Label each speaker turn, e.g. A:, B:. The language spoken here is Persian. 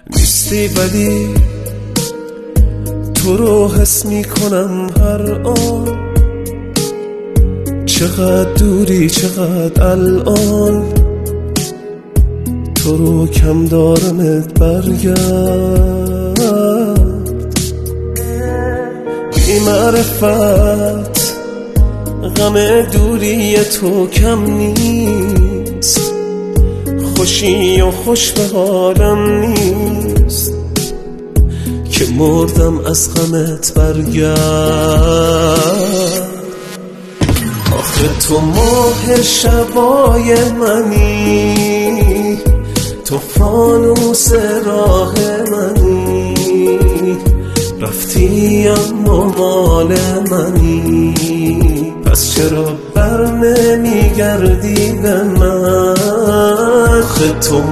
A: نیستی ولی تو رو حس میکنم هر آن، چقدر دوری چقدر الان، تو رو کم دارمت برگرد. بی معرفت غم دوری تو کم نیست، خوشی و خوش به حالم نیست که مردم از غمت برگرد. آخه تو ماه شبای منی، تو فانوس راه منی، رفتی اما مال منی، پس چرا بر نمیگردی به من؟ آخه تو